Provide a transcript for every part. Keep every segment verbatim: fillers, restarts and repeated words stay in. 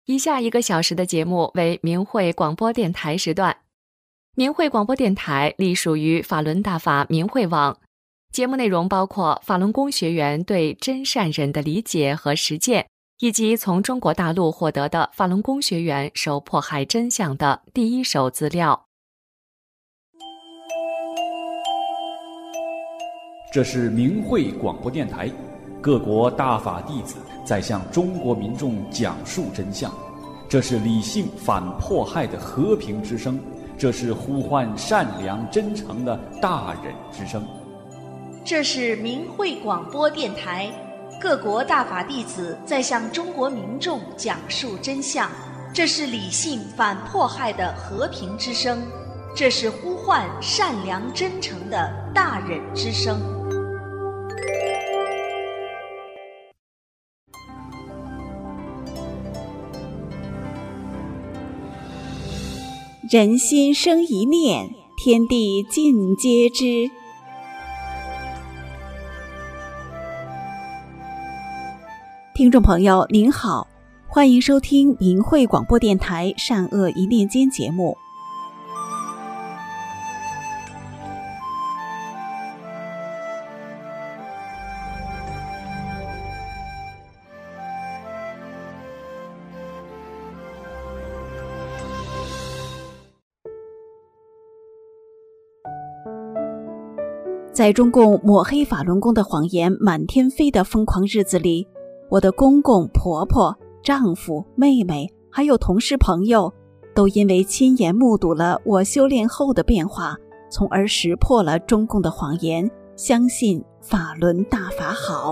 以下一个小时的节目为明慧广播电台时段。明慧广播电台隶属于法轮大法明慧网，节目内容包括法轮功学员对真善忍的理解和实践，以及从中国大陆获得的法轮功学员受迫害真相的第一手资料。 这是明慧广播电台，各国大法弟子在向中国民众讲述真相。这是理性反迫害的和平之声，这是呼唤善良真诚的大忍之声。 这是明慧广播电台，各国大法弟子在向中国民众讲述真相。这是理性反迫害的和平之声，这是呼唤善良真诚的大忍之声。 人心生一念，天地尽皆知。听众朋友您好，欢迎收听明慧广播电台善恶一念间节目。在中共抹黑法轮功的谎言满天飞的疯狂日子里，我的公公、婆婆、丈夫、妹妹还有同事朋友都因为亲眼目睹了我修炼后的变化，从而识破了中共的谎言，相信法轮大法好。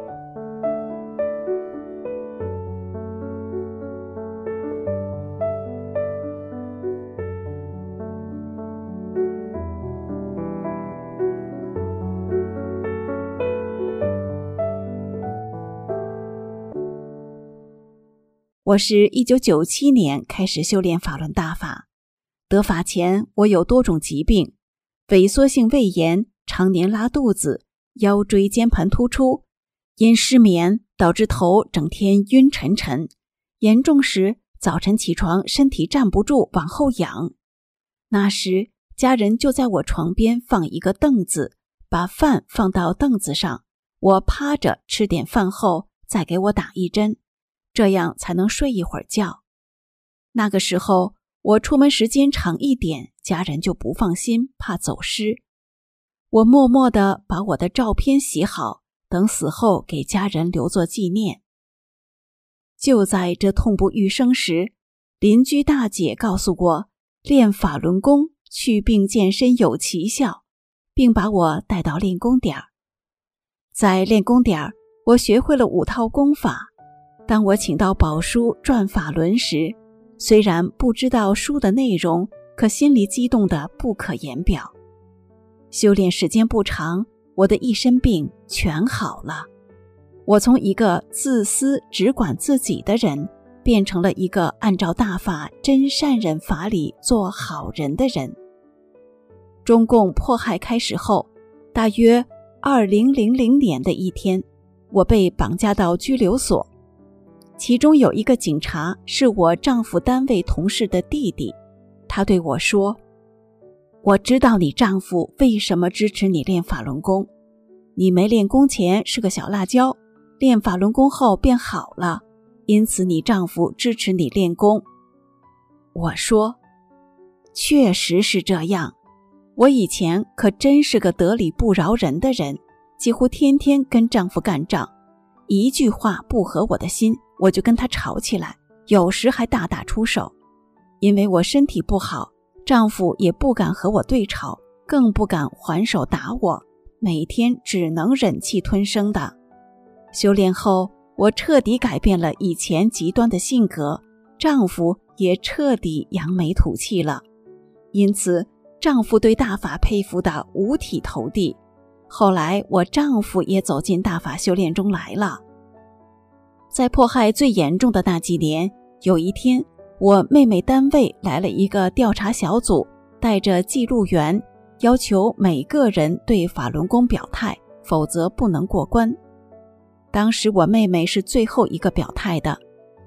我是一九九七年开始修炼法轮大法，得法前我有多种疾病，萎缩性胃炎，常年拉肚子，腰椎间盘突出，因失眠导致头整天晕沉沉，严重时早晨起床身体站不住往后仰。那时家人就在我床边放一个凳子，把饭放到凳子上，我趴着吃点饭后再给我打一针，这样才能睡一会儿觉。那个时候我出门时间长一点，家人就不放心，怕走失。我默默地把我的照片洗好，等死后给家人留作纪念。就在这痛不欲生时，邻居大姐告诉我，练法轮功祛病健身有奇效，并把我带到练功点。在练功点，我学会了五套功法。当我请到宝书转法轮时，虽然不知道书的内容，可心里激动得不可言表。修炼时间不长，我的一身病全好了。我从一个自私只管自己的人，变成了一个按照大法真善忍法理做好人的人。中共迫害开始后，大约二零零零年的一天，我被绑架到拘留所。其中有一个警察是我丈夫单位同事的弟弟，他对我说，我知道你丈夫为什么支持你练法轮功，你没练功前是个小辣椒，练法轮功后变好了，因此你丈夫支持你练功。我说，确实是这样，我以前可真是个得理不饶人的人，几乎天天跟丈夫干仗，一句话不合我的心，我就跟他吵起来，有时还大打出手。因为我身体不好，丈夫也不敢和我对吵，更不敢还手打我，每天只能忍气吞声的。修炼后，我彻底改变了以前极端的性格，丈夫也彻底扬眉吐气了。因此，丈夫对大法佩服得五体投地。后来，我丈夫也走进大法修炼中来了。在迫害最严重的那几年，有一天，我妹妹单位来了一个调查小组，带着记录员，要求每个人对法轮功表态，否则不能过关。当时我妹妹是最后一个表态的，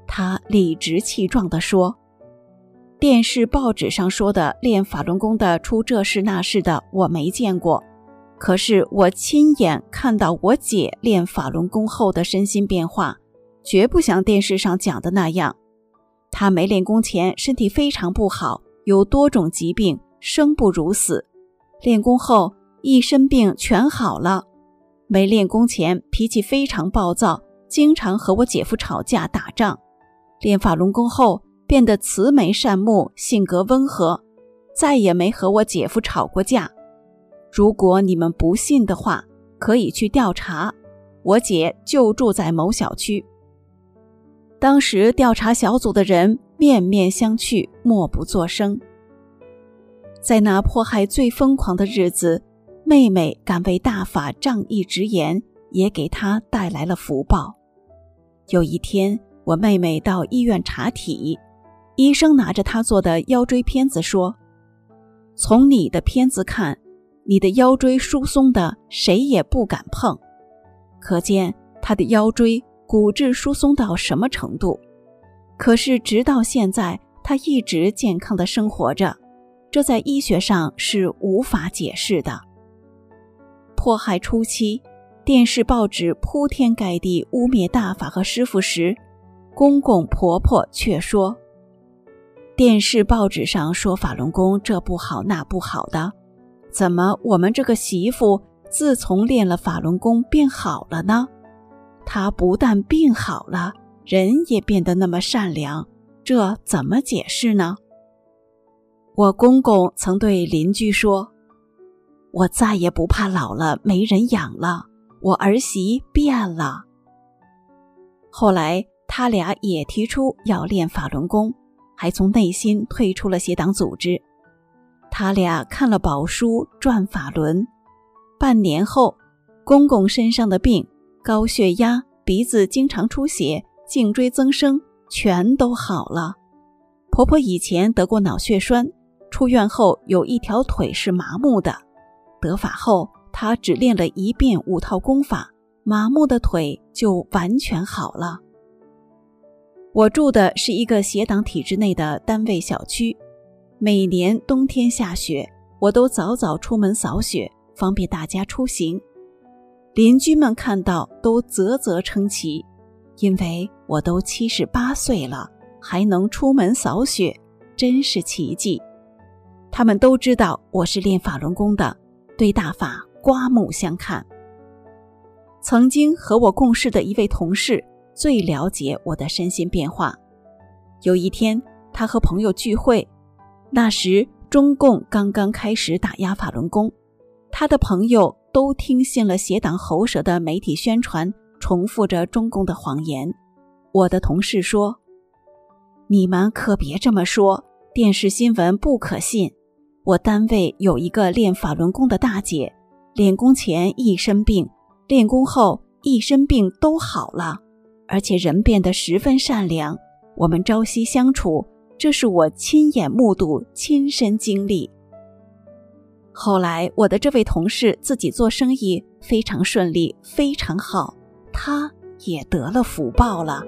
他理直气壮地说，电视报纸上说的练法轮功的出这事那事的我没见过，可是我亲眼看到我姐练法轮功后的身心变化，绝不像电视上讲的那样。她没练功前身体非常不好，有多种疾病，生不如死。练功后一身病全好了。没练功前脾气非常暴躁，经常和我姐夫吵架打仗。练法轮功后变得慈眉善目，性格温和，再也没和我姐夫吵过架。如果你们不信的话，可以去调查，我姐就住在某小区。当时调查小组的人面面相觑，默不作声。在那迫害最疯狂的日子，妹妹敢为大法仗义直言，也给她带来了福报。有一天，我妹妹到医院查体，医生拿着她做的腰椎片子说，从你的片子看，你的腰椎疏松的谁也不敢碰，可见她的腰椎骨质疏松到什么程度。可是直到现在，她一直健康地生活着，这在医学上是无法解释的。迫害初期，电视报纸铺天盖地污蔑大法和师父时，公公婆婆却说，电视报纸上说法轮功这不好那不好的，怎么我们这个媳妇自从练了法轮功变好了呢？她不但病好了，人也变得那么善良，这怎么解释呢？我公公曾对邻居说，我再也不怕老了没人养了，我儿媳变了。后来他俩也提出要练法轮功，还从内心退出了协党组织。他俩看了宝书转法轮，半年后，公公身上的病，高血压、鼻子经常出血、颈椎增生全都好了。婆婆以前得过脑血栓，出院后有一条腿是麻木的，得法后她只练了一遍五套功法，麻木的腿就完全好了。我住的是一个协党体制内的单位小区，每年冬天下雪，我都早早出门扫雪，方便大家出行。邻居们看到都啧啧称奇，因为我都七十八岁了，还能出门扫雪，真是奇迹。他们都知道我是练法轮功的，对大法刮目相看。曾经和我共事的一位同事最了解我的身心变化。有一天，他和朋友聚会，那时中共刚刚开始打压法轮功，他的朋友都听信了邪党喉舌的媒体宣传，重复着中共的谎言。我的同事说，你们可别这么说，电视新闻不可信。我单位有一个练法轮功的大姐，练功前一身病，练功后一身病都好了，而且人变得十分善良，我们朝夕相处，这是我亲眼目睹，亲身经历。后来我的这位同事自己做生意非常顺利，非常好，他也得了福报了。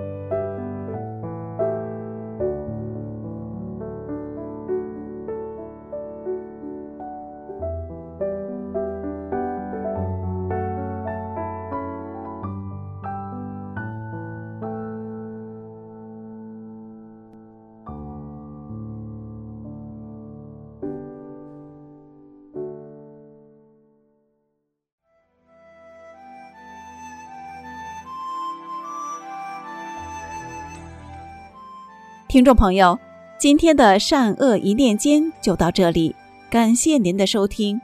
听众朋友，今天的善恶一念间就到这里，感谢您的收听。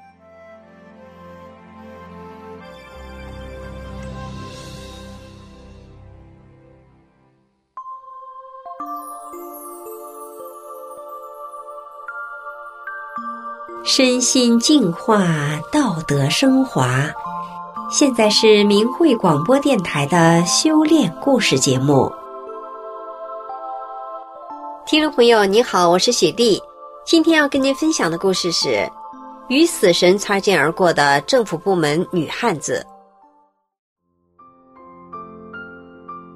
身心净化，道德升华。现在是明慧广播电台的修炼故事节目。听众朋友你好，我是雪莉。今天要跟您分享的故事是与死神擦肩而过的政府部门女汉子。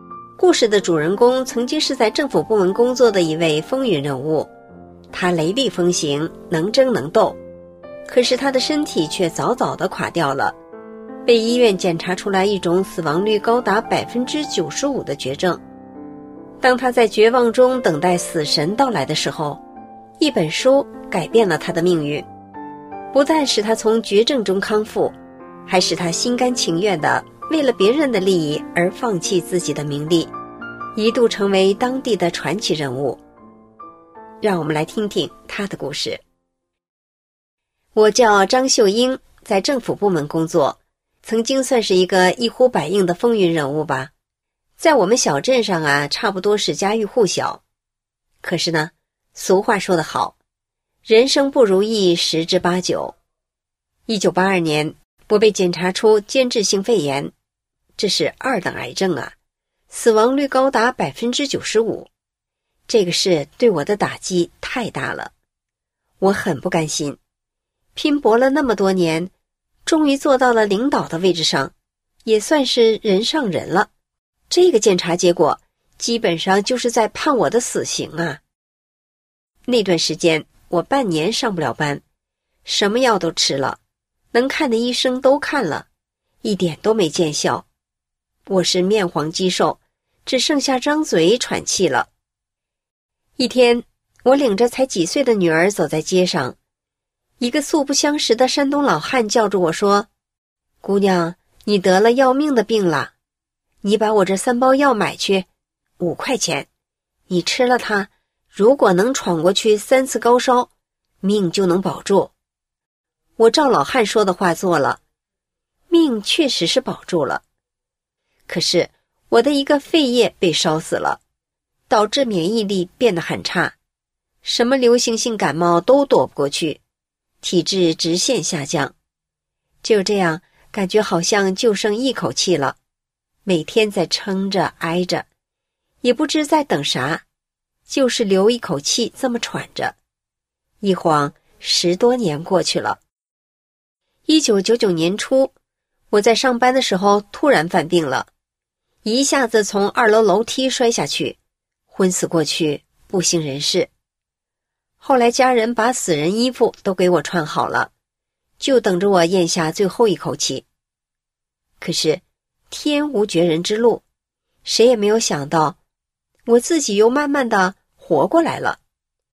故事的主人公曾经是在政府部门工作的一位风云人物，他雷厉风行，能争能斗，可是他的身体却早早地垮掉了，被医院检查出来一种死亡率高达 百分之九十五 的绝症。当他在绝望中等待死神到来的时候，一本书改变了他的命运，不但使他从绝症中康复，还使他心甘情愿地为了别人的利益而放弃自己的名利，一度成为当地的传奇人物。让我们来听听他的故事。我叫张秀英，在政府部门工作，曾经算是一个一呼百应的风云人物吧。在我们小镇上啊，差不多是家喻户晓。可是呢，俗话说得好，人生不如意十之八九。一九八二年，我被检查出间质性肺炎，这是二等癌症啊，死亡率高达 百分之九十五。这个事对我的打击太大了，我很不甘心，拼搏了那么多年，终于做到了领导的位置上，也算是人上人了。这个检查结果基本上就是在判我的死刑啊！那段时间我半年上不了班，什么药都吃了，能看的医生都看了，一点都没见效。我是面黄肌瘦，只剩下张嘴喘气了。一天，我领着才几岁的女儿走在街上，一个素不相识的山东老汉叫住我说：“姑娘，你得了要命的病了，你把我这三包药买去，五块钱，你吃了它，如果能闯过去三次高烧，命就能保住。”我照老汉说的话做了，命确实是保住了。可是我的一个肺叶被烧死了，导致免疫力变得很差，什么流行性感冒都躲不过去，体质直线下降。就这样，感觉好像就剩一口气了，每天在撑着挨着，也不知在等啥，就是留一口气这么喘着。一晃十多年过去了。一九九九年初，我在上班的时候突然犯病了，一下子从二楼楼梯摔下去，昏死过去，不省人事。后来家人把死人衣服都给我穿好了，就等着我咽下最后一口气。可是天无绝人之路，谁也没有想到，我自己又慢慢的活过来了。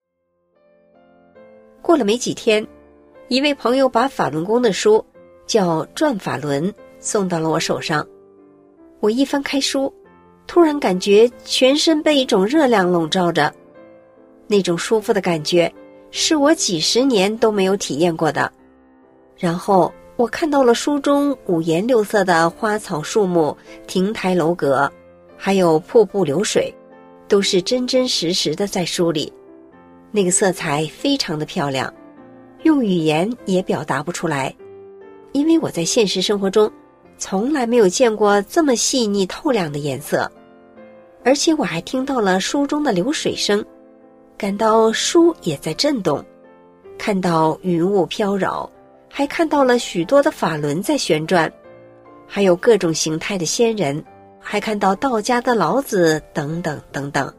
过了没几天，一位朋友把法轮功的书叫《转法轮》送到了我手上。我一翻开书，突然感觉全身被一种热量笼罩着，那种舒服的感觉是我几十年都没有体验过的。然后我看到了书中五颜六色的花草树木、亭台楼阁，还有瀑布流水，都是真真实实的在书里，那个色彩非常的漂亮，用语言也表达不出来，因为我在现实生活中从来没有见过这么细腻透亮的颜色。而且我还听到了书中的流水声，感到书也在震动，看到云雾飘扰，还看到了许多的法轮在旋转，还有各种形态的仙人，还看到道家的老子等等等等。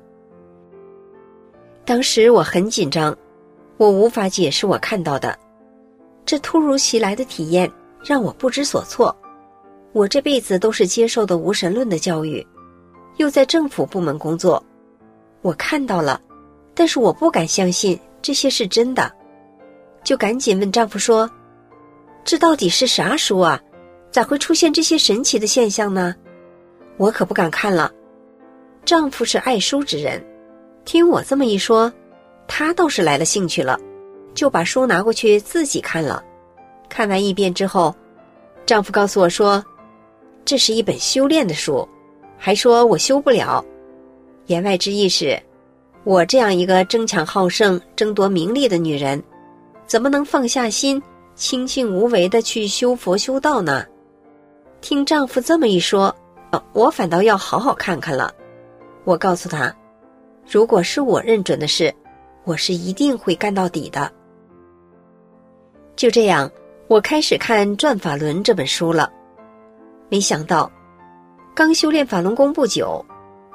当时我很紧张，我无法解释我看到的，这突如其来的体验让我不知所措。我这辈子都是接受的无神论的教育，又在政府部门工作，我看到了，但是我不敢相信这些是真的，就赶紧问丈夫说：“这到底是啥书啊？咋会出现这些神奇的现象呢？我可不敢看了。”丈夫是爱书之人，听我这么一说，他倒是来了兴趣了，就把书拿过去自己看了。看完一遍之后，丈夫告诉我说，这是一本修炼的书，还说我修不了。言外之意是，我这样一个争强好胜、争夺名利的女人，怎么能放下心，清静无为地去修佛修道呢？听丈夫这么一说，我反倒要好好看看了。我告诉他，如果是我认准的事，我是一定会干到底的。就这样，我开始看《转法轮》这本书了。没想到，刚修炼法轮功不久，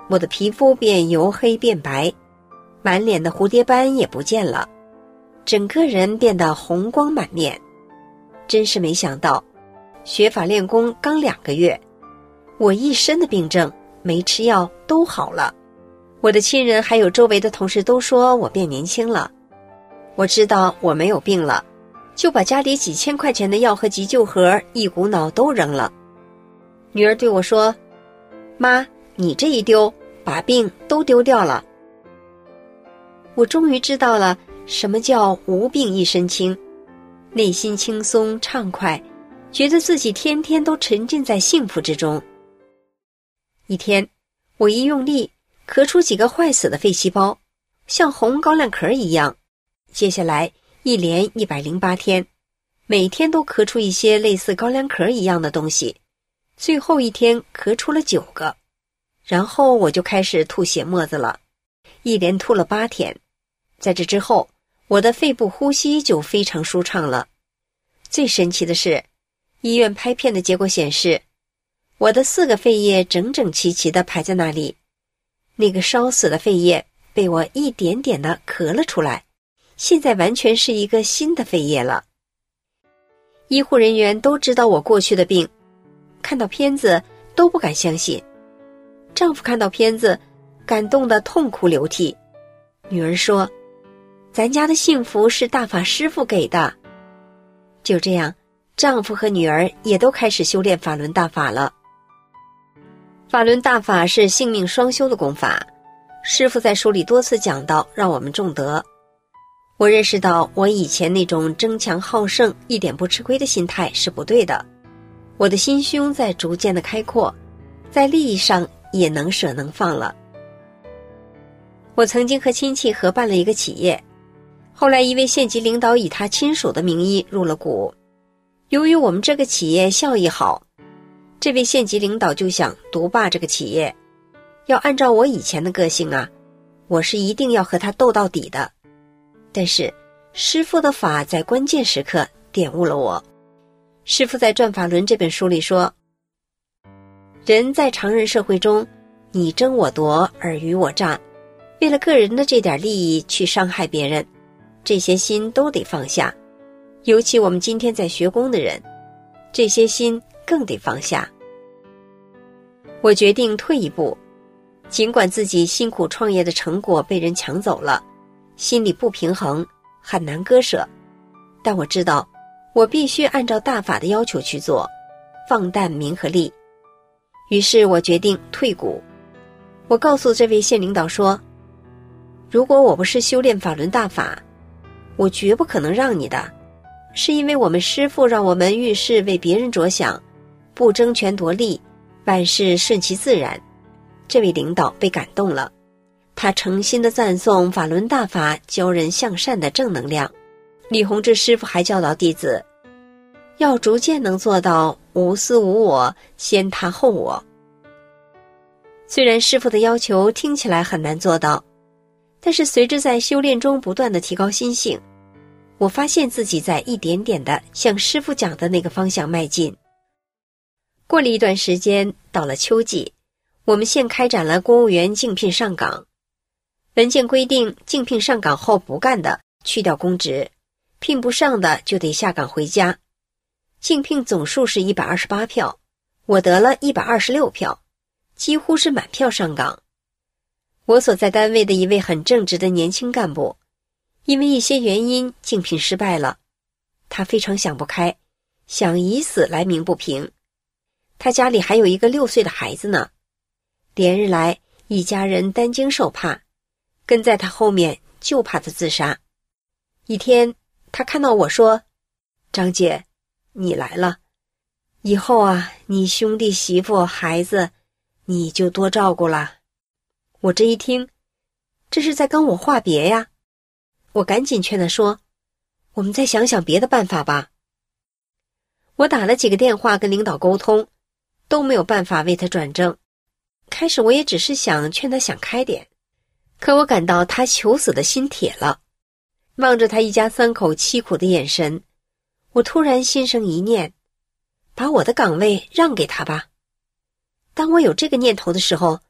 我的皮肤便由黑变白，满脸的蝴蝶斑也不见了，整个人变得红光满面。真是没想到，学法练功刚两个月，我一身的病症没吃药都好了。我的亲人还有周围的同事都说我变年轻了。我知道我没有病了，就把家里几千块钱的药和急救盒一股脑都扔了。女儿对我说：妈，你这一丢，把病都丢掉了。我终于知道了什么叫无病一身轻，内心轻松畅快，觉得自己天天都沉浸在幸福之中。一天，我一用力咳出几个坏死的肺细胞，像红高粱壳一样。接下来一连一百零八天，每天都咳出一些类似高粱壳一样的东西，最后一天咳出了九个，然后我就开始吐血沫子了，一连吐了八天。在这之后，我的肺部呼吸就非常舒畅了。最神奇的是，医院拍片的结果显示，我的四个肺叶整整齐齐地排在那里，那个烧死的肺叶被我一点点地咳了出来，现在完全是一个新的肺叶了。医护人员都知道我过去的病，看到片子都不敢相信。丈夫看到片子，感动得痛哭流涕。女儿说：咱家的幸福是大法师父给的。就这样，丈夫和女儿也都开始修炼法轮大法了。法轮大法是性命双修的功法，师父在书里多次讲到，让我们重德。我认识到我以前那种争强好胜、一点不吃亏的心态是不对的，我的心胸在逐渐的开阔，在利益上也能舍能放了。我曾经和亲戚合办了一个企业，后来一位县级领导以他亲属的名义入了股。由于我们这个企业效益好，这位县级领导就想独霸这个企业。要按照我以前的个性啊，我是一定要和他斗到底的。但是师父的法在关键时刻点悟了我。师父在《转法轮》这本书里说，人在常人社会中，你争我夺，尔虞我诈，为了个人的这点利益去伤害别人，这些心都得放下。尤其我们今天在学功的人，这些心更得放下。我决定退一步，尽管自己辛苦创业的成果被人抢走了，心里不平衡，很难割舍，但我知道我必须按照大法的要求去做，放淡名和利。于是我决定退股。我告诉这位县领导说，如果我不是修炼法轮大法，我绝不可能让你的，是因为我们师父让我们遇事为别人着想，不争权夺利，万事顺其自然。这位领导被感动了，他诚心地赞颂法轮大法教人向善的正能量。李洪志师父还教导弟子，要逐渐能做到无私无我，先他后我。虽然师父的要求听起来很难做到，但是随着在修炼中不断地提高心性，我发现自己在一点点地向师父讲的那个方向迈进。过了一段时间，到了秋季，我们县开展了公务员竞聘上岗。文件规定，竞聘上岗后不干的去掉公职，聘不上的就得下岗回家。竞聘总数是一百二十八票，我得了一百二十六票，几乎是满票上岗。我所在单位的一位很正直的年轻干部，因为一些原因竞聘失败了，他非常想不开，想以死来鸣不平。他家里还有一个六岁的孩子呢，连日来一家人担惊受怕，跟在他后面就怕他自杀。一天他看到我说，张姐，你来了，以后啊，你兄弟媳妇孩子你就多照顾了。我这一听，这是在跟我话别呀。我赶紧劝他说，我们再想想别的办法吧。我打了几个电话跟领导沟通，都没有办法为他转正。开始我也只是想劝他想开点，可我感到他求死的心铁了。望着他一家三口凄苦的眼神，我突然心生一念，把我的岗位让给他吧。当我有这个念头的时候，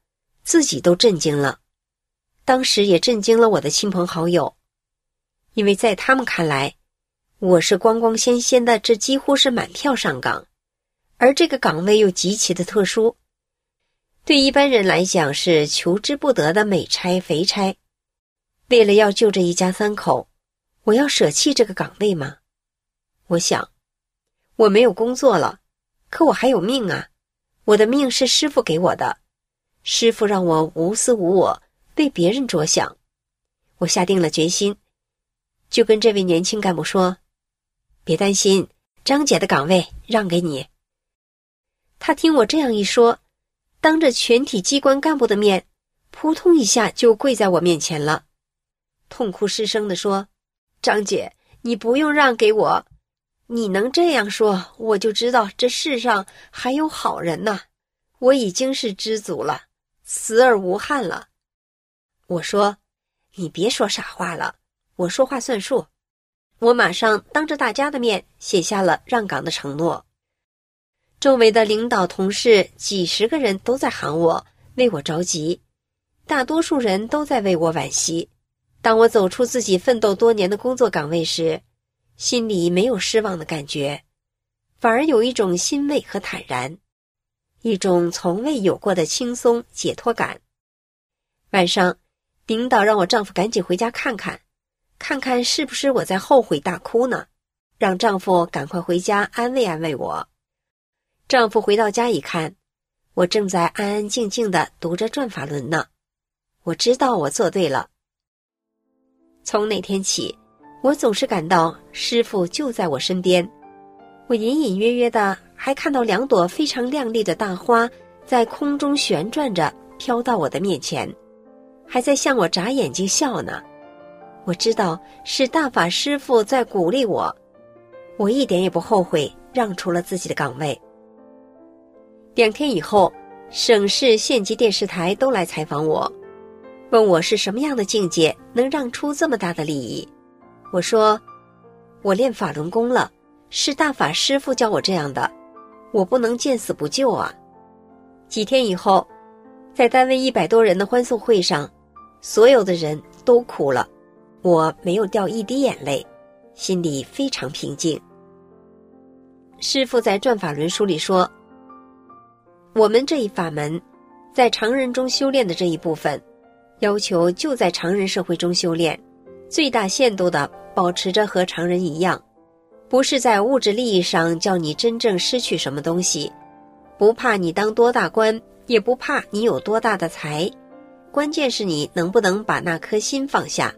自己都震惊了，当时也震惊了我的亲朋好友，因为在他们看来，我是光光鲜鲜的，这几乎是满票上岗，而这个岗位又极其的特殊，对一般人来讲是求之不得的美差肥差。为了要救这一家三口，我要舍弃这个岗位吗？我想，我没有工作了，可我还有命啊，我的命是师父给我的，师父让我无私无我，为别人着想。我下定了决心，就跟这位年轻干部说，别担心，张姐的岗位让给你。他听我这样一说，当着全体机关干部的面，扑通一下就跪在我面前了，痛哭失声地说，张姐，你不用让给我，你能这样说，我就知道这世上还有好人呐，我已经是知足了，死而无憾了。我说，你别说傻话了，我说话算数。我马上当着大家的面写下了让岗的承诺。周围的领导同事几十个人都在喊我，为我着急，大多数人都在为我惋惜。当我走出自己奋斗多年的工作岗位时，心里没有失望的感觉，反而有一种欣慰和坦然，一种从未有过的轻松解脱感。晚上，领导让我丈夫赶紧回家看看，看看是不是我在后悔大哭呢，让丈夫赶快回家安慰安慰我。丈夫回到家一看，我正在安安静静地读着转法轮呢，我知道我做对了。从那天起，我总是感到师父就在我身边，我隐隐约约的还看到两朵非常亮丽的大花在空中旋转着飘到我的面前，还在向我眨眼睛笑呢。我知道是大法师父在鼓励我，我一点也不后悔让出了自己的岗位。两天以后，省市县级电视台都来采访我，问我是什么样的境界能让出这么大的利益。我说，我练法轮功了，是大法师父教我这样的，我不能见死不救啊。几天以后，在单位一百多人的欢送会上，所有的人都哭了，我没有掉一滴眼泪，心里非常平静。师父在《转法轮》书里说，我们这一法门在常人中修炼的这一部分，要求就在常人社会中修炼，最大限度地保持着和常人一样，不是在物质利益上叫你真正失去什么东西，不怕你当多大官，也不怕你有多大的财，关键是你能不能把那颗心放下。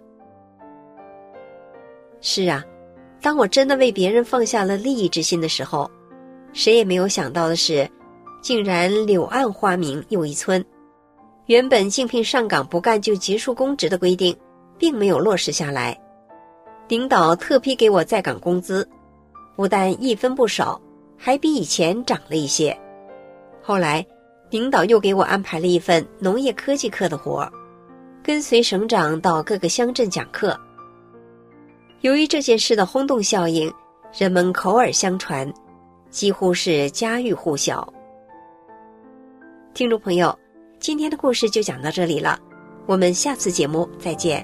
是啊，当我真的为别人放下了利益之心的时候，谁也没有想到的是，竟然柳暗花明又一村。原本竞聘上岗不干就结束公职的规定并没有落实下来，领导特批给我在岗工资，不但一分不少，还比以前涨了一些。后来领导又给我安排了一份农业科技课的活，跟随省长到各个乡镇讲课。由于这件事的轰动效应，人们口耳相传，几乎是家喻户晓。听众朋友，今天的故事就讲到这里了，我们下次节目再见。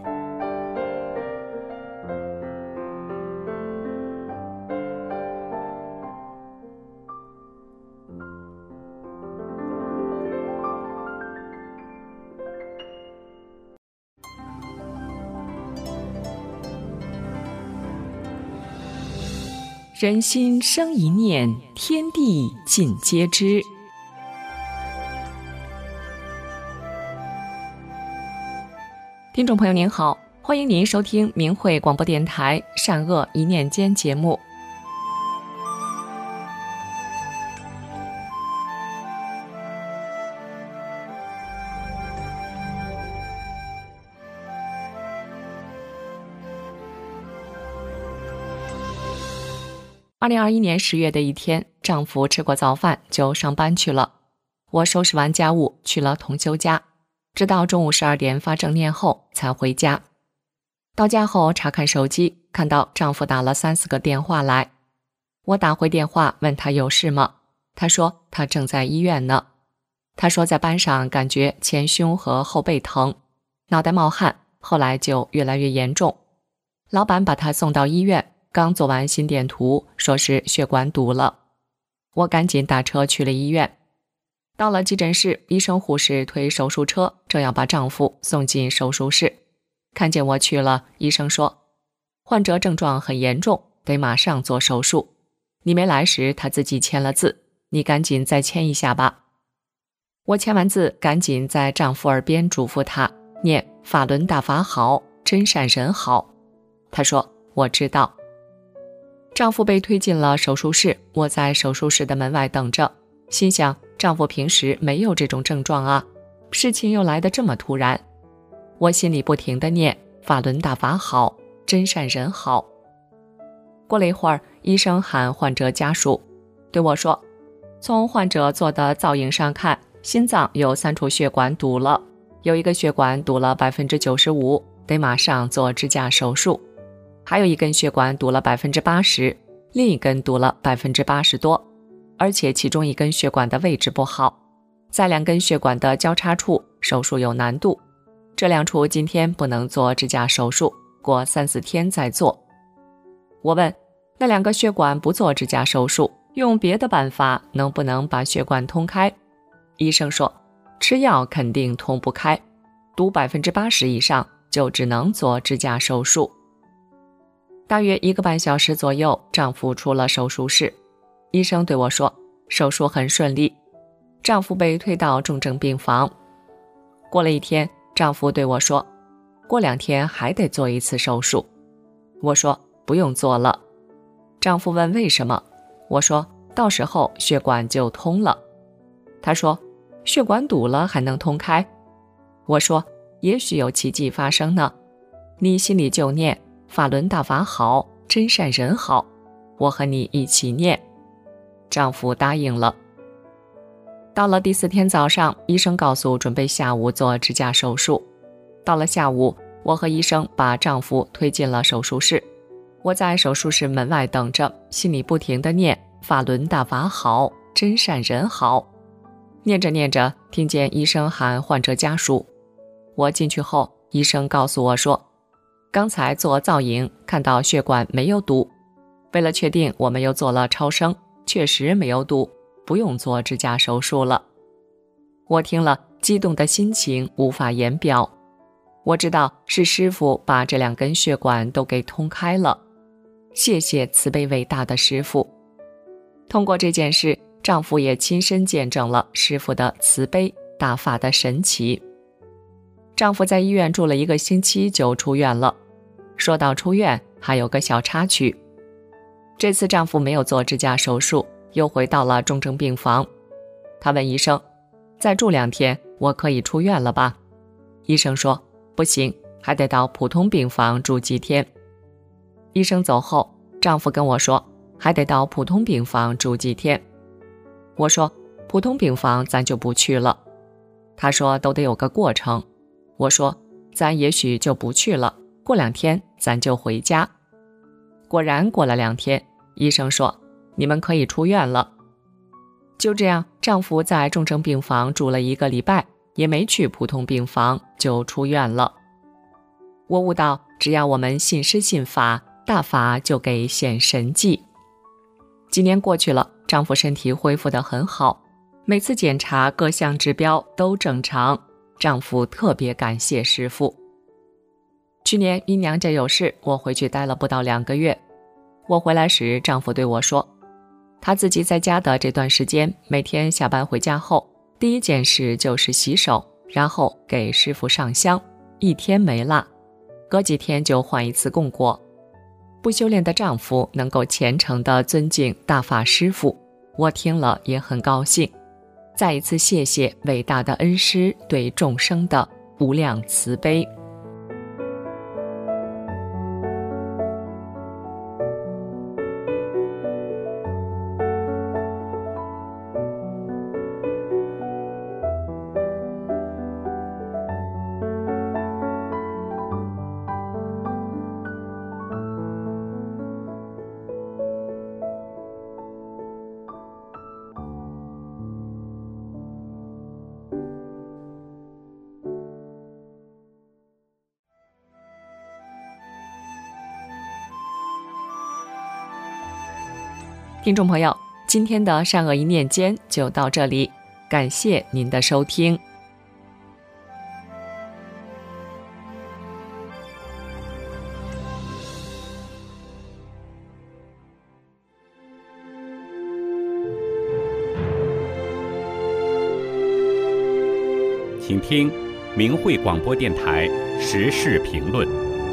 人心生一念，天地尽皆知。听众朋友您好，欢迎您收听明慧广播电台善恶一念间节目。二零二一年十月的一天，丈夫吃过早饭就上班去了，我收拾完家务去了同修家，直到中午十二点发正念后才回家。到家后查看手机，看到丈夫打了三四个电话来，我打回电话问他有事吗？他说他正在医院呢。 他说在班上感觉前胸和后背疼，脑袋冒汗，后来就越来越严重。老板把他送到医院，刚做完心电图，说是血管堵了。我赶紧打车去了医院。到了急诊室，医生护士推手术车，正要把丈夫送进手术室。看见我去了，医生说，患者症状很严重，得马上做手术。你没来时他自己签了字，你赶紧再签一下吧。我签完字，赶紧在丈夫耳边嘱咐他念法轮大法好，真善人好。他说我知道。丈夫被推进了手术室，我在手术室的门外等着，心想丈夫平时没有这种症状啊，事情又来得这么突然。我心里不停地念法轮大法好，真善人好。过了一会儿，医生喊患者家属，对我说，从患者做的造影上看，心脏有三处血管堵了，有一个血管堵了 百分之九十五， 得马上做支架手术。还有一根血管堵了 百分之八十， 另一根堵了 百分之八十 多，而且其中一根血管的位置不好，在两根血管的交叉处手术有难度，这两处今天不能做支架手术，过三四天再做。我问，那两个血管不做支架手术，用别的办法能不能把血管通开？医生说，吃药肯定通不开，堵 百分之八十 以上就只能做支架手术。大约一个半小时左右，丈夫出了手术室。医生对我说，手术很顺利。丈夫被推到重症病房。过了一天，丈夫对我说，过两天还得做一次手术。我说不用做了。丈夫问为什么？我说到时候血管就通了。他说血管堵了还能通开？我说也许有奇迹发生呢，你心里就念法轮大法好，真善人好，我和你一起念。丈夫答应了。到了第四天早上，医生告诉准备下午做支架手术。到了下午，我和医生把丈夫推进了手术室。我在手术室门外等着，心里不停地念法轮大法好，真善人好。念着念着，听见医生喊患者家属。我进去后，医生告诉我说，刚才做造影看到血管没有堵，为了确定我们又做了超声，确实没有堵，不用做支架手术了。我听了，激动的心情无法言表。我知道是师父把这两根血管都给通开了，谢谢慈悲伟大的师父。通过这件事，丈夫也亲身见证了师父的慈悲大法的神奇。丈夫在医院住了一个星期就出院了。说到出院，还有个小插曲。这次丈夫没有做支架手术，又回到了重症病房。他问医生，再住两天我可以出院了吧？医生说不行，还得到普通病房住几天。医生走后，丈夫跟我说还得到普通病房住几天。我说普通病房咱就不去了。他说都得有个过程。我说咱也许就不去了，过两天咱就回家。果然过了两天，医生说你们可以出院了。就这样，丈夫在重症病房住了一个礼拜，也没去普通病房，就出院了。我悟到，只要我们信师信法，大法就给显神迹。几年过去了，丈夫身体恢复得很好，每次检查各项指标都正常，丈夫特别感谢师父。去年因娘家有事，我回去待了不到两个月。我回来时，丈夫对我说，他自己在家的这段时间，每天下班回家后，第一件事就是洗手，然后给师父上香，一天没落，隔几天就换一次供果。不修炼的丈夫能够虔诚地尊敬大法师父，我听了也很高兴。再一次谢谢伟大的恩师对众生的无量慈悲。 听众朋友，今天的善恶一念间就到这里，感谢您的收听。 请听明慧广播电台时事评论。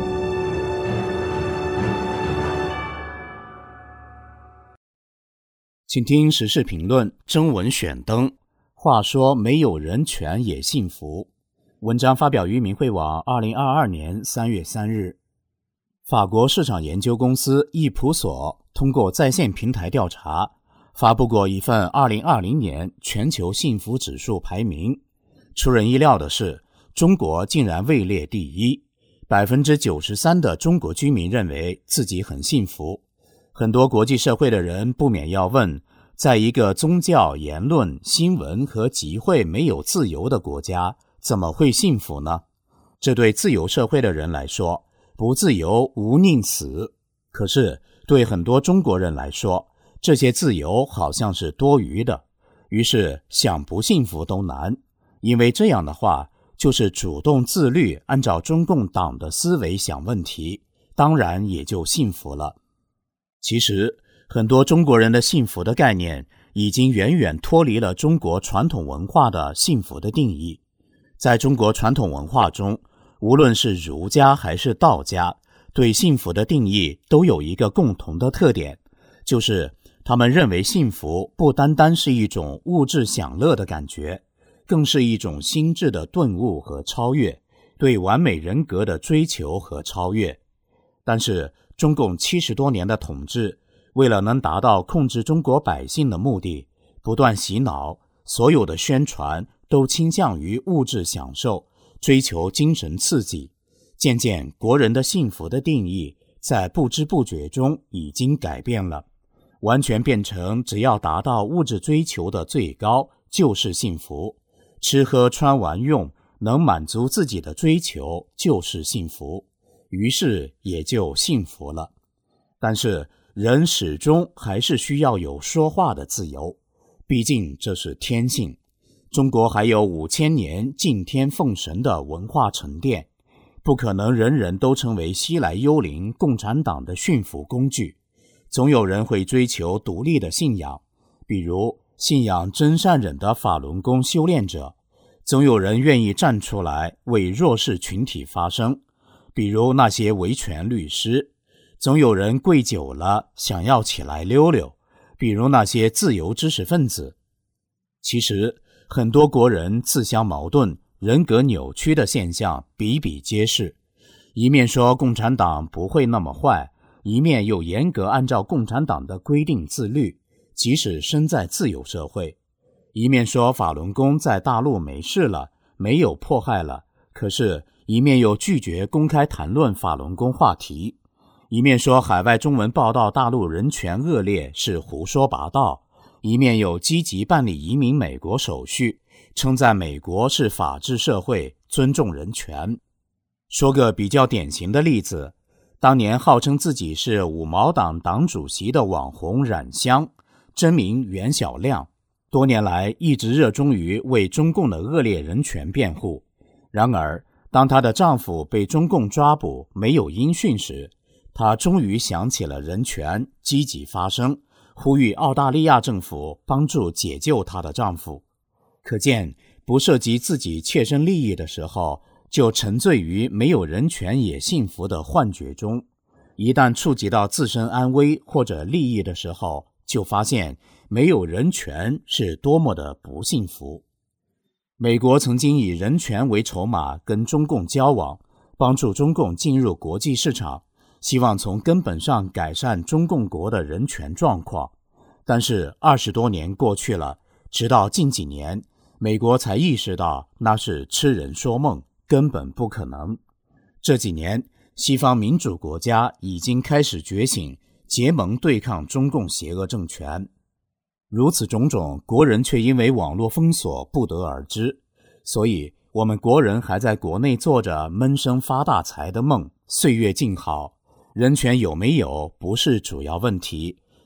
请听时事评论，征文选登。话说没有人权也幸福。文章发表于明慧网二零二二年三月三日。法国市场研究公司易普所通过在线平台调查，发布过一份二零二零年全球幸福指数排名。出人意料的是，中国竟然位列第一， 百分之九十三 的中国居民认为自己很幸福。很多国际社会的人不免要问，在一个宗教、言论、新闻和集会没有自由的国家，怎么会幸福呢？这对自由社会的人来说，不自由无宁死。可是对很多中国人来说，这些自由好像是多余的，于是想不幸福都难。因为这样的话，就是主动自律，按照中共党的思维想问题，当然也就幸福了。其实，很多中国人的幸福的概念已经远远脱离了中国传统文化的幸福的定义。在中国传统文化中，无论是儒家还是道家，对幸福的定义都有一个共同的特点，就是他们认为幸福不单单是一种物质享乐的感觉，更是一种心智的顿悟和超越，对完美人格的追求和超越。但是中共七十多年的统治，为了能达到控制中国百姓的目的，不断洗脑，所有的宣传都倾向于物质享受，追求精神刺激。渐渐，国人的幸福的定义在不知不觉中已经改变了，完全变成只要达到物质追求的最高就是幸福，吃喝穿玩用能满足自己的追求就是幸福，于是也就幸福了。但是人始终还是需要有说话的自由，毕竟这是天性。中国还有五千年敬天奉神的文化沉淀，不可能人人都成为西来幽灵共产党的驯服工具。总有人会追求独立的信仰，比如信仰真善忍的法轮功修炼者，总有人愿意站出来为弱势群体发声，比如那些维权律师。总有人跪久了想要起来溜溜，比如那些自由知识分子。其实很多国人自相矛盾、人格扭曲的现象比比皆是，一面说共产党不会那么坏，一面又严格按照共产党的规定自律，即使身在自由社会。一面说法轮功在大陆没事了，没有迫害了，可是一面又拒绝公开谈论法轮功话题。一面说海外中文报道大陆人权恶劣是胡说八道，一面又积极办理移民美国手续，称赞美国是法治社会，尊重人权。说个比较典型的例子，当年号称自己是五毛党党主席的网红冉香，真名袁小亮，多年来一直热衷于为中共的恶劣人权辩护。然而当她的丈夫被中共抓捕没有音讯时，她终于想起了人权，积极发声，呼吁澳大利亚政府帮助解救她的丈夫。可见不涉及自己切身利益的时候，就沉醉于没有人权也幸福的幻觉中，一旦触及到自身安危或者利益的时候，就发现没有人权是多么的不幸福。美国曾经以人权为筹码跟中共交往，帮助中共进入国际市场，希望从根本上改善中共国的人权状况。但是二十多年过去了，直到近几年，美国才意识到那是痴人说梦，根本不可能。这几年，西方民主国家已经开始觉醒，结盟对抗中共邪恶政权。如此种种，国人却因为网络封锁不得而知。所以我们国人还在国内做着闷声发大财的梦，岁月静好。人权有没有不是主要问题，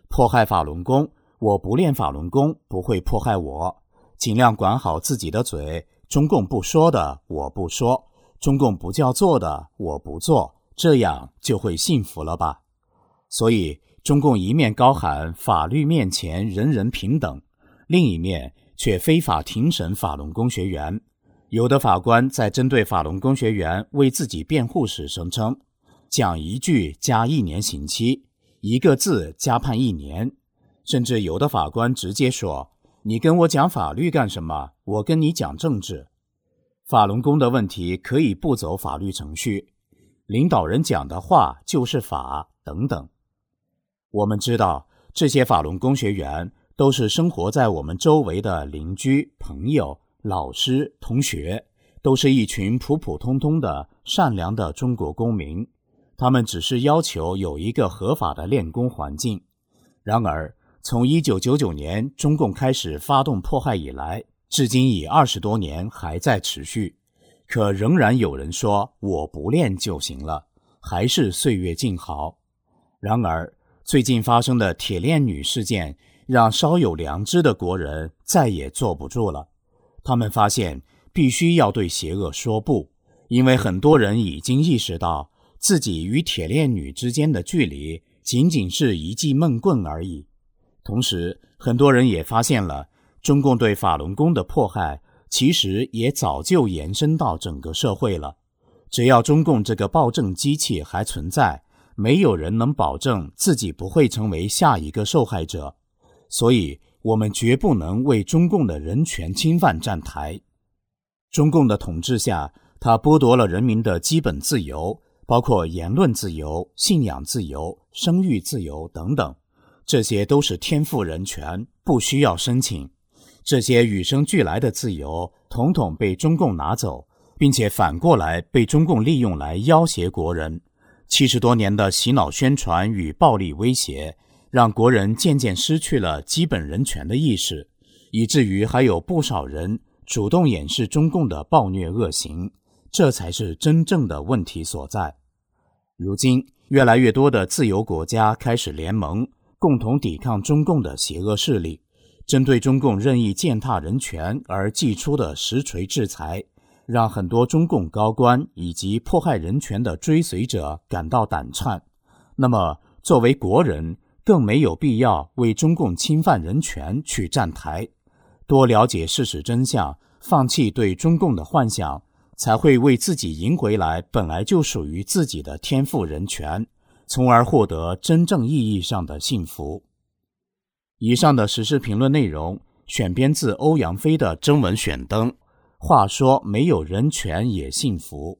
迫害法轮功，我不练法轮功不会迫害我，尽量管好自己的嘴，中共不说的我不说，中共不叫做的我不做，这样就会幸福了吧。所以中共一面高喊法律面前人人平等，另一面却非法庭审法轮功学员。有的法官在针对法轮功学员为自己辩护时声称，讲一句加一年刑期，一个字加判一年，甚至有的法官直接说，你跟我讲法律干什么？我跟你讲政治。法轮功的问题可以不走法律程序，领导人讲的话就是法等等。我们知道，这些法轮功学员都是生活在我们周围的邻居、朋友、老师、同学，都是一群普普通通的善良的中国公民。他们只是要求有一个合法的练功环境。然而，从一九九九年中共开始发动迫害以来，至今已二十多年还在持续，可仍然有人说我不练就行了，还是岁月静好。然而，最近发生的铁链女事件让稍有良知的国人再也坐不住了。他们发现必须要对邪恶说不，因为很多人已经意识到自己与铁链女之间的距离仅仅是一记闷棍而已。同时，很多人也发现了中共对法轮功的迫害其实也早就延伸到整个社会了。只要中共这个暴政机器还存在，没有人能保证自己不会成为下一个受害者。所以我们绝不能为中共的人权侵犯站台。中共的统治下，它剥夺了人民的基本自由，包括言论自由、信仰自由、生育自由等等，这些都是天赋人权，不需要申请。这些与生俱来的自由统统被中共拿走，并且反过来被中共利用来要挟国人。七十多年的洗脑宣传与暴力威胁，让国人渐渐失去了基本人权的意识，以至于还有不少人主动掩饰中共的暴虐恶行，这才是真正的问题所在。如今，越来越多的自由国家开始联盟，共同抵抗中共的邪恶势力。针对中共任意践踏人权而祭出的实锤制裁，让很多中共高官以及迫害人权的追随者感到胆颤。那么，作为国人，更没有必要为中共侵犯人权去站台。多了解事实真相，放弃对中共的幻想，才会为自己赢回来本来就属于自己的天赋人权，从而获得真正意义上的幸福。以上的时事评论内容选编自欧阳菲的征文选登。话说没有人权也幸福。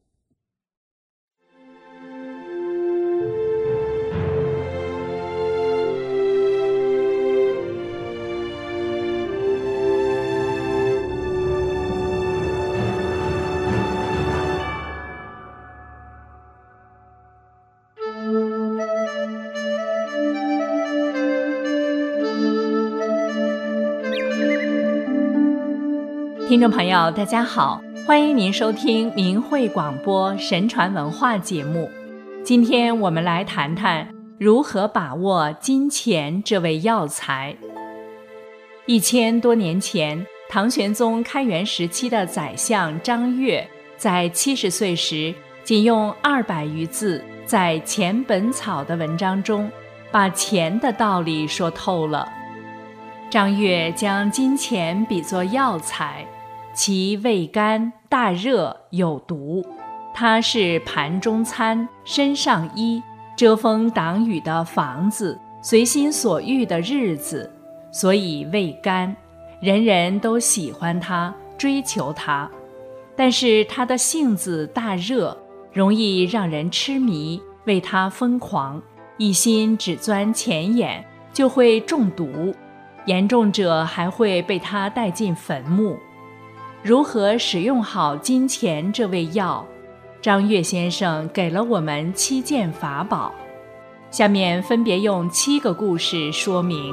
听众朋友大家好，欢迎您收听明慧广播神传文化节目。今天我们来谈谈如何把握金钱这味药材。一千多年前，唐玄宗开元时期的宰相张悦在七十岁时，仅用二百余字在《钱本草》的文章中把钱的道理说透了。张悦将金钱比作药材，其味甘大热有毒，它是盘中餐、身上衣、遮风挡雨的房子、随心所欲的日子，所以味甘，人人都喜欢它，追求它。但是它的性子大热，容易让人痴迷，为它疯狂，一心只钻钱眼，就会中毒，严重者还会被它带进坟墓。如何使用好金钱这味药，张悦先生给了我们七件法宝，下面分别用七个故事说明。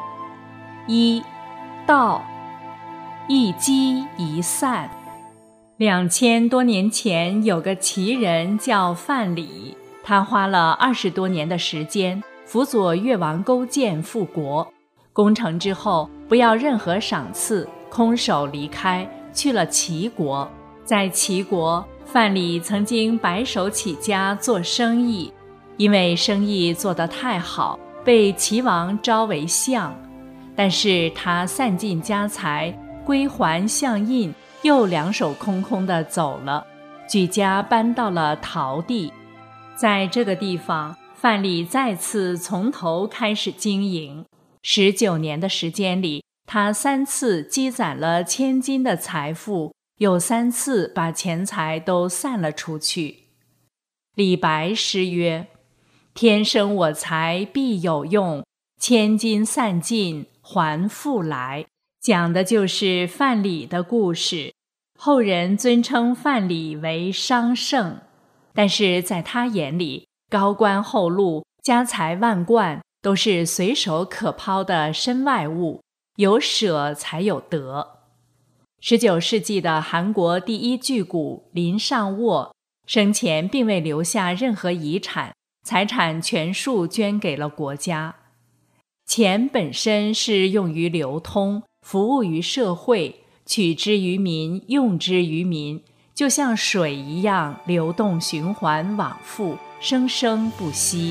一、道，一积一散。 两千多年前，有个奇人叫范蠡，他花了二十多年的时间辅佐越王勾践复国。攻城之后，不要任何赏赐，空手离开，去了齐国。在齐国，范蠡曾经白手起家做生意，因为生意做得太好，被齐王招为相。但是他散尽家财，归还相印，又两手空空地走了，举家搬到了陶地。在这个地方，范蠡再次从头开始经营。十九年的时间里，他三次积攒了千金的财富，有三次把钱财都散了出去。李白诗曰：天生我材必有用，千金散尽还复来，讲的就是范蠡的故事。后人尊称范蠡为商圣，但是在他眼里，高官厚禄、家财万贯都是随手可抛的身外物，有舍才有得。十九世纪的韩国第一巨贾林尚沃生前并未留下任何遗产，财产全数捐给了国家。钱本身是用于流通，服务于社会，取之于民，用之于民，就像水一样流动循环往复，生生不息。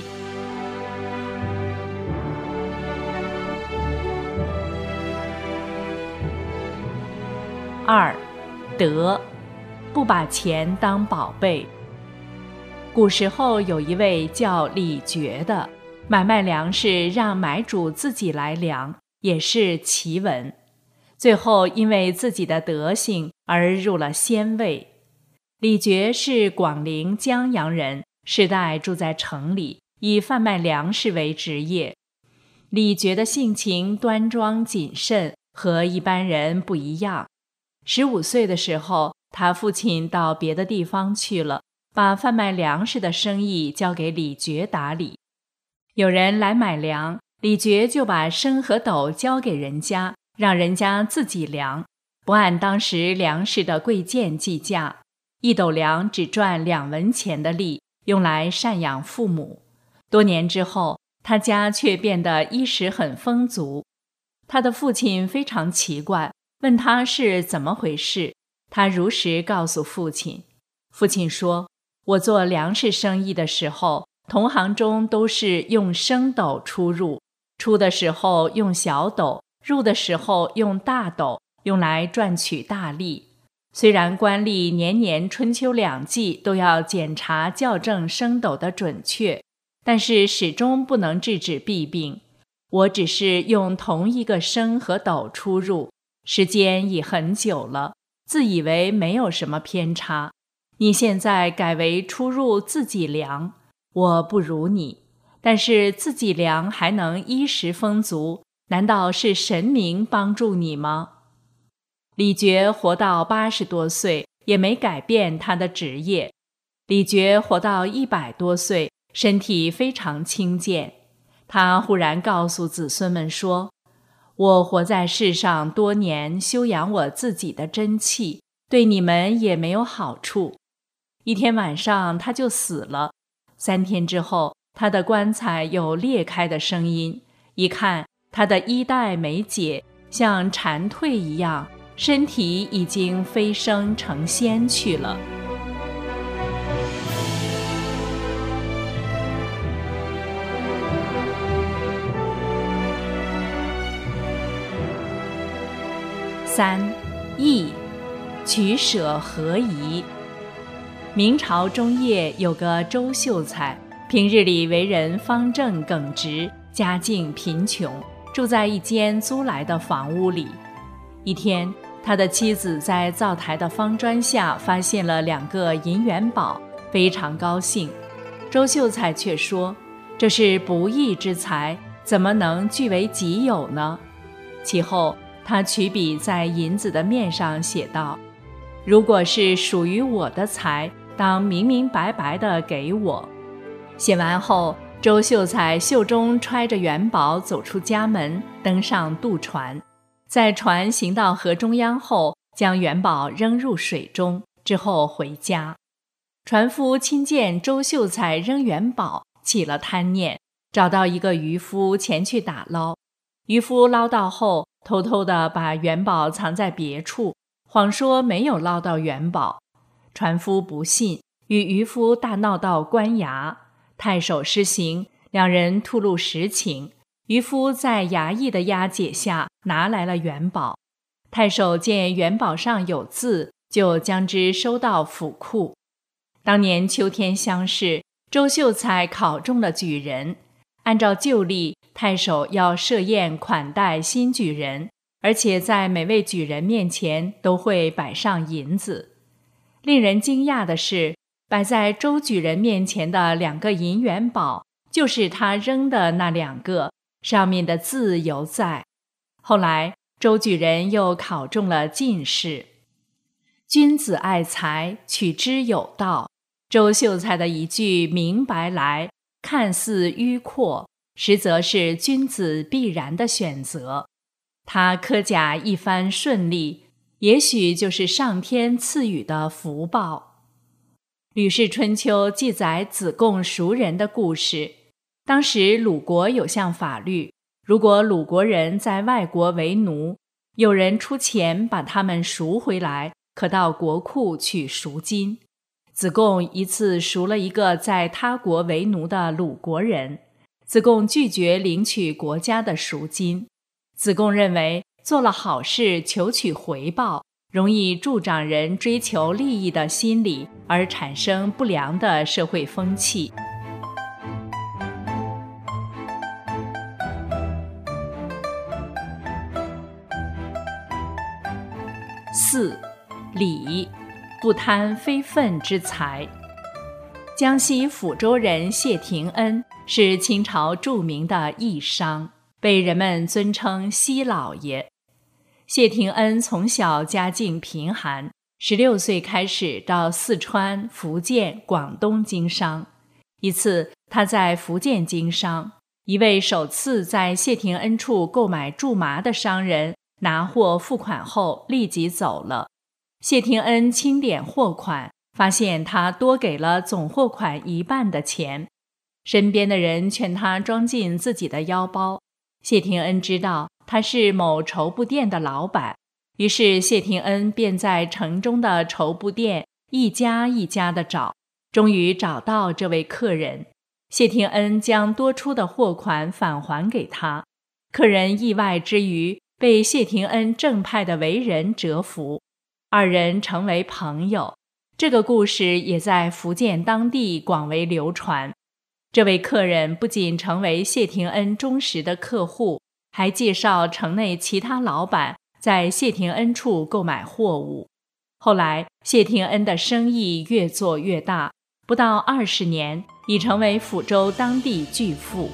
二，德，不把钱当宝贝。古时候有一位叫李傕的，买卖粮食让买主自己来量，也是奇闻。最后因为自己的德行而入了仙位。李傕是广陵江阳人，世代住在城里，以贩卖粮食为职业。李傕的性情端庄谨慎，和一般人不一样。十五岁的时候，他父亲到别的地方去了，把贩卖粮食的生意交给李傕打理。有人来买粮，李傕就把升和斗交给人家，让人家自己量，不按当时粮食的贵贱计价，一斗粮只赚两文钱的利，用来赡养父母。多年之后，他家却变得衣食很丰足。他的父亲非常奇怪，问他是怎么回事，他如实告诉父亲。父亲说，我做粮食生意的时候，同行中都是用升斗出入，出的时候用小斗，入的时候用大斗，用来赚取大利。虽然官吏年年春秋两季都要检查校正升斗的准确，但是始终不能制止弊病。我只是用同一个升和斗出入，时间已很久了，自以为没有什么偏差。你现在改为出入自己量，我不如你，但是自己量还能衣食丰足，难道是神明帮助你吗？李傕活到八十多岁，也没改变他的职业。李傕活到一百多岁，身体非常轻健。他忽然告诉子孙们说，我活在世上多年，修养我自己的真气，对你们也没有好处。一天晚上他就死了，三天之后，他的棺材有裂开的声音，一看他的衣带没解，像蝉蜕一样，身体已经飞升成仙去了。三，义，取舍合宜。明朝中叶有个周秀才，平日里为人方正耿直，家境贫穷，住在一间租来的房屋里。一天，他的妻子在灶台的方砖下发现了两个银元宝，非常高兴。周秀才却说，这是不义之财，怎么能据为己有呢？其后他取笔在银子的面上写道，如果是属于我的财，当明明白白地给我。写完后，周秀才袖中揣着元宝走出家门，登上渡船。在船行到河中央后，将元宝扔入水中， 之后回家。船夫亲见周秀才扔元宝，起了贪念，找到一个渔夫前去打捞。渔夫捞到后，偷偷地把元宝藏在别处，谎说没有捞到元宝。船夫不信，与渔夫大闹到官衙。太守施行，两人吐露实情。渔夫在衙役的押解下拿来了元宝。太守见元宝上有字，就将之收到府库。当年秋天乡试，周秀才考中了举人。按照旧例，太守要设宴款待新举人，而且在每位举人面前都会摆上银子。令人惊讶的是，摆在周举人面前的两个银元宝，就是他扔的那两个，上面的字犹在。后来周举人又考中了进士。君子爱财，取之有道。周秀才的一句明白来，看似迂阔，实则是君子必然的选择。他科甲一番顺利，也许就是上天赐予的福报。吕氏春秋记载子贡赎人的故事。当时鲁国有项法律，如果鲁国人在外国为奴，有人出钱把他们赎回来，可到国库取赎金。子贡一次赎了一个在他国为奴的鲁国人，子贡拒绝领取国家的赎金。子贡认为做了好事求取回报，容易助长人追求利益的心理，而产生不良的社会风气。四、礼，不贪非分之财。江西抚州人谢廷恩是清朝著名的义商，被人们尊称西老爷。谢廷恩从小家境贫寒，十六岁开始到四川、福建、广东经商。一次，他在福建经商，一位首次在谢廷恩处购买苎麻的商人拿货付款后立即走了。谢廷恩清点货款，发现他多给了总货款一半的钱。身边的人劝他装进自己的腰包。谢廷恩知道他是某绸布店的老板，于是谢廷恩便在城中的绸布店一家一家地找，终于找到这位客人。谢廷恩将多出的货款返还给他。客人意外之余，被谢廷恩正派的为人折服，二人成为朋友。这个故事也在福建当地广为流传。这位客人不仅成为谢廷恩忠实的客户，还介绍城内其他老板在谢廷恩处购买货物。后来谢廷恩的生意越做越大，不到二十年，已成为抚州当地巨富。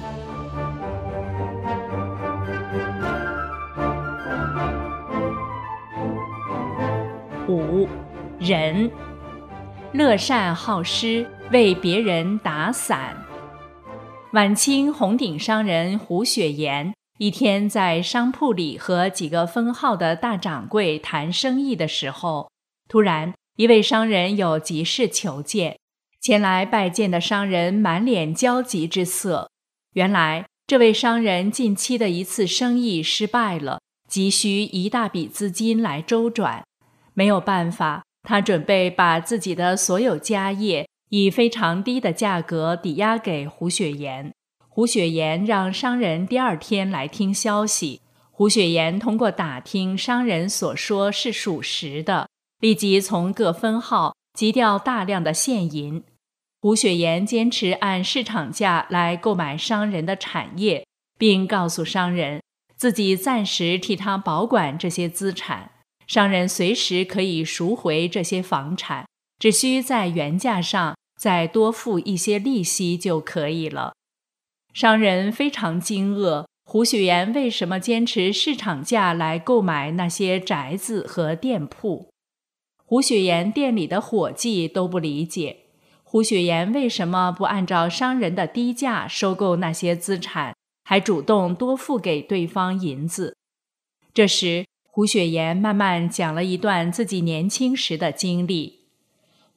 五、仁，乐善好施，为别人打伞。晚清红顶商人胡雪岩一天在商铺里和几个分号的大掌柜谈生意的时候，突然一位商人有急事求见。前来拜见的商人满脸焦急之色。原来这位商人近期的一次生意失败了，急需一大笔资金来周转。没有办法，他准备把自己的所有家业以非常低的价格抵押给胡雪岩。胡雪岩让商人第二天来听消息。胡雪岩通过打听商人所说是属实的，立即从各分号急调大量的现银。胡雪岩坚持按市场价来购买商人的产业，并告诉商人自己暂时替他保管这些资产，商人随时可以赎回这些房产，只需在原价上再多付一些利息就可以了。商人非常惊愕，胡雪岩为什么坚持市场价来购买那些宅子和店铺？胡雪岩店里的伙计都不理解，胡雪岩为什么不按照商人的低价收购那些资产，还主动多付给对方银子？这时胡雪岩慢慢讲了一段自己年轻时的经历。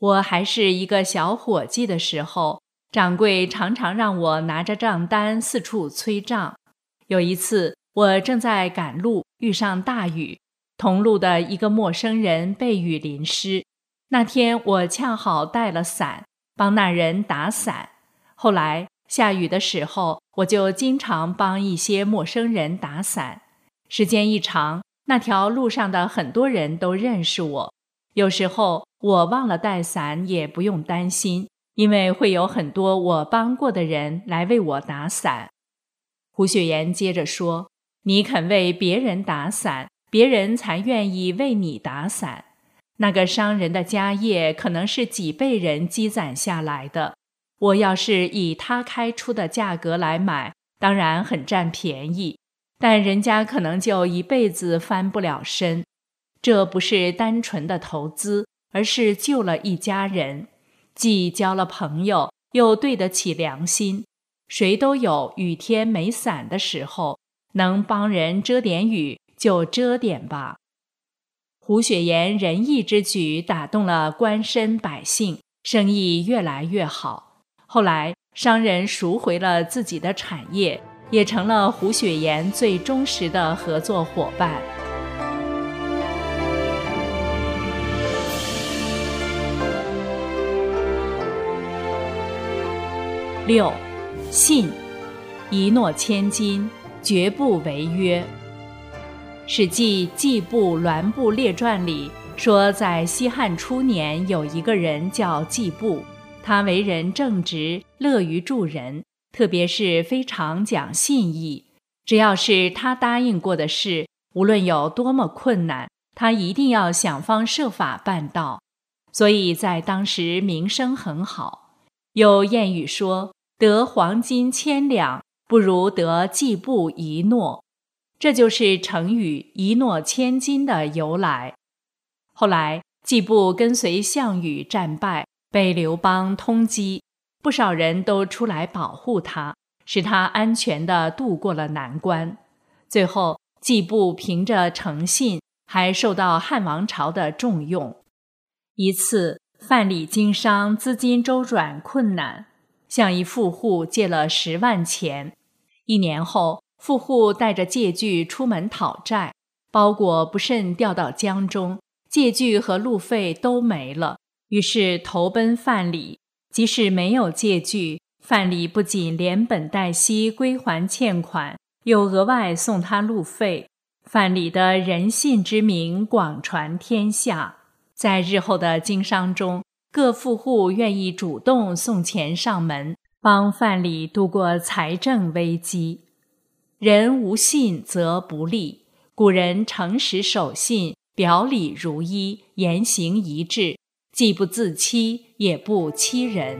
我还是一个小伙计的时候，掌柜常常让我拿着账单四处催账。有一次，我正在赶路，遇上大雨，同路的一个陌生人被雨淋湿。那天我恰好带了伞，帮那人打伞。后来下雨的时候，我就经常帮一些陌生人打伞。时间一长，那条路上的很多人都认识我。有时候我忘了带伞也不用担心，因为会有很多我帮过的人来为我打伞。胡雪岩接着说，你肯为别人打伞，别人才愿意为你打伞。那个商人的家业可能是几辈人积攒下来的，我要是以他开出的价格来买，当然很占便宜，但人家可能就一辈子翻不了身。这不是单纯的投资，而是救了一家人，既交了朋友，又对得起良心。谁都有雨天没伞的时候，能帮人遮点雨就遮点吧。胡雪岩仁义之举打动了官绅百姓，生意越来越好。后来商人赎回了自己的产业，也成了胡雪岩最忠实的合作伙伴。六，信，一诺千金，绝不违约。史记季布栾布列传里说，在西汉初年有一个人叫季布，他为人正直，乐于助人，特别是非常讲信义。只要是他答应过的事，无论有多么困难，他一定要想方设法办到，所以在当时名声很好。有谚语说，得黄金千两，不如得季布一诺。这就是成语一诺千金的由来。后来季布跟随项羽战败，被刘邦通缉，不少人都出来保护他，使他安全地度过了难关。最后季布凭着诚信，还受到汉王朝的重用。一次范蠡经商，资金周转困难，向一富户借了十万钱。一年后，富户带着借据出门讨债，包裹不慎掉到江中，借据和路费都没了，于是投奔范蠡。即使没有借据，范蠡不仅连本带息归还欠款，又额外送他路费。范蠡的仁信之名广传天下，在日后的经商中，各富户愿意主动送钱上门，帮范蠡度过财政危机。人无信则不立，古人诚实守信，表里如一，言行一致，既不自欺，也不欺人。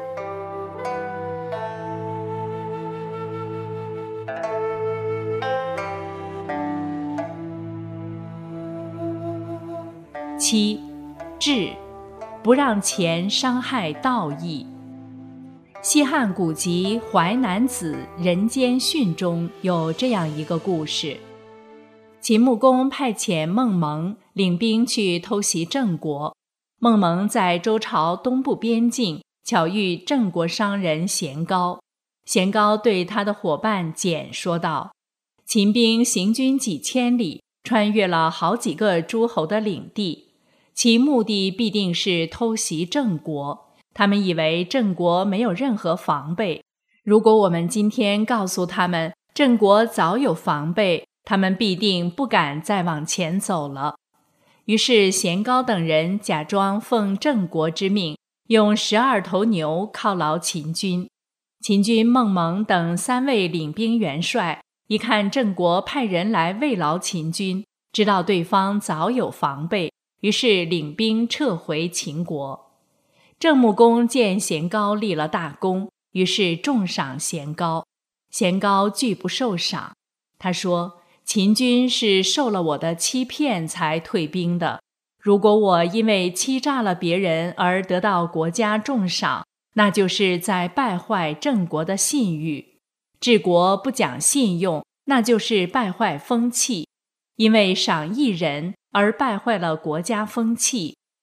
七，智，不让钱伤害道义。西汉古籍《淮南子·人间训》中有这样一个故事：秦穆公派遣孟蒙领兵去偷袭郑国，孟蒙在周朝东部边境巧遇郑国商人咸高。咸高对他的伙伴简说道：秦兵行军几千里，穿越了好几个诸侯的领地，其目的必定是偷袭郑国。他们以为郑国没有任何防备，如果我们今天告诉他们郑国早有防备，他们必定不敢再往前走了。于是咸高等人假装奉郑国之命，用十二头牛犒劳秦军。秦军孟蒙等三位领兵元帅一看郑国派人来慰劳秦军，知道对方早有防备，于是领兵撤回秦国。郑穆公见咸高立了大功，于是重赏咸高。咸高拒不受赏，他说：秦军是受了我的欺骗才退兵的，如果我因为欺诈了别人而得到国家重赏，那就是在败坏郑国的信誉。治国不讲信用，那就是败坏风气。因为赏一人而败坏了国家风气，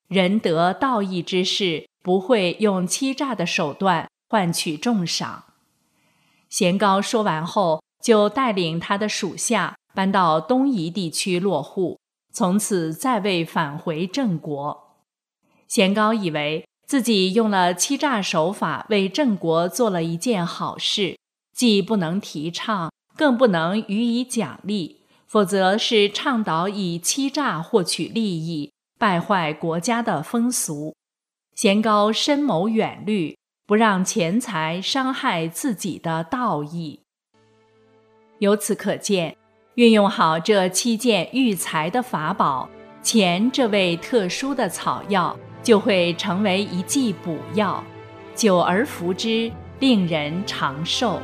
人得道义之士，不会用欺诈的手段换取重赏。贤高说完后，就带领他的属下搬到东夷地区落户，从此再未返回郑国。贤高以为自己用了欺诈手法为郑国做了一件好事，既不能提倡，更不能予以奖励，否则是倡导以欺诈获取利益，败坏国家的风俗。贤高深谋远虑，不让钱财伤害自己的道义。由此可见，运用好这七件育财的法宝，钱这味特殊的草药就会成为一剂补药，久而服之，令人长寿。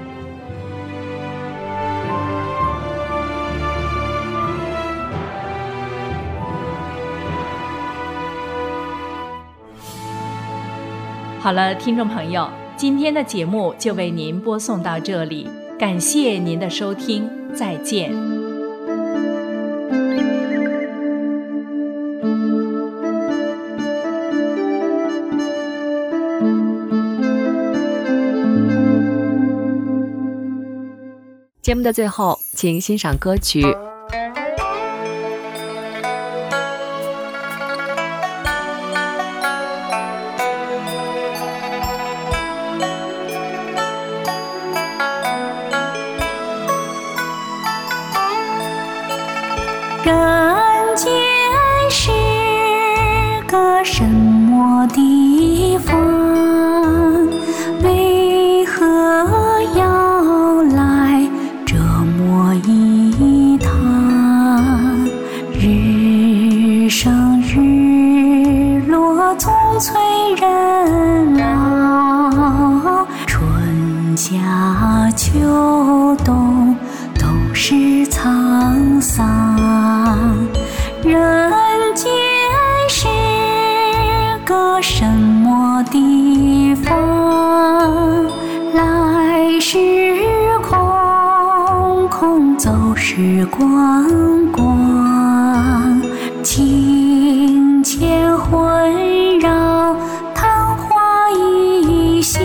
好了，听众朋友，今天的节目就为您播送到这里，感谢您的收听，再见。 节目的最后，请欣赏歌曲《 人间是个什么地方？为何要来这么一趟？日升日落，总催人老。春夏秋冬都是沧桑。人间是个什么地方？来时空空，走时光光。情牵环绕，昙花一现。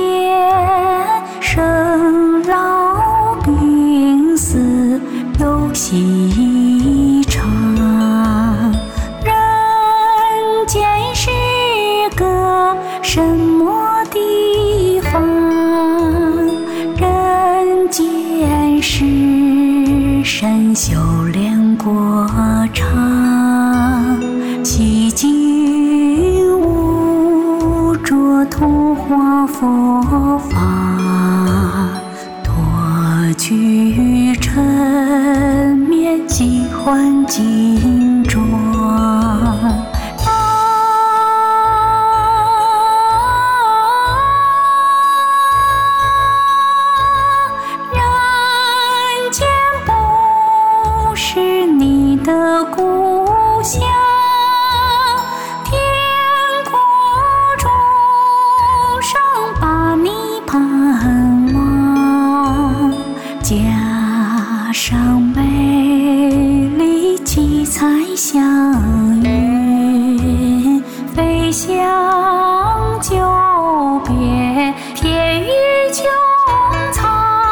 生老病死，游戏一场。人间是个什么地方？人间是身修炼过场，洗净污浊，同化佛法，夺去尘面，即还金装。人间不是你的故乡，天国众生把你盼望。加上美丽七彩祥云，飞翔久别，天与穹苍。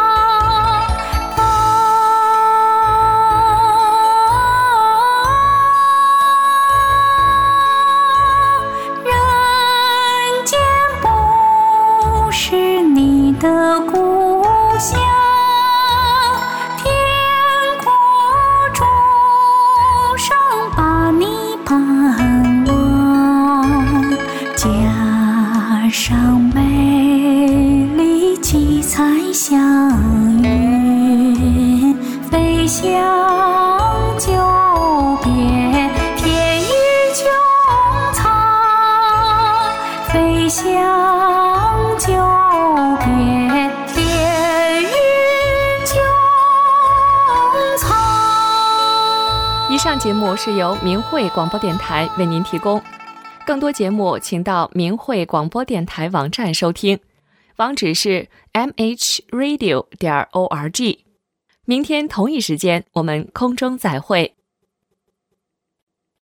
人间不是你的故乡，天国众生把你盼望。加上美丽七彩祥云，飞翔久别，天与穹苍。飞翔久别，天与穹苍。 以上节目是由明慧广播电台为您提供，更多节目请到明慧广播电台网站收听，网址是 m h radio 点 org。明天同一时间，我们空中再会。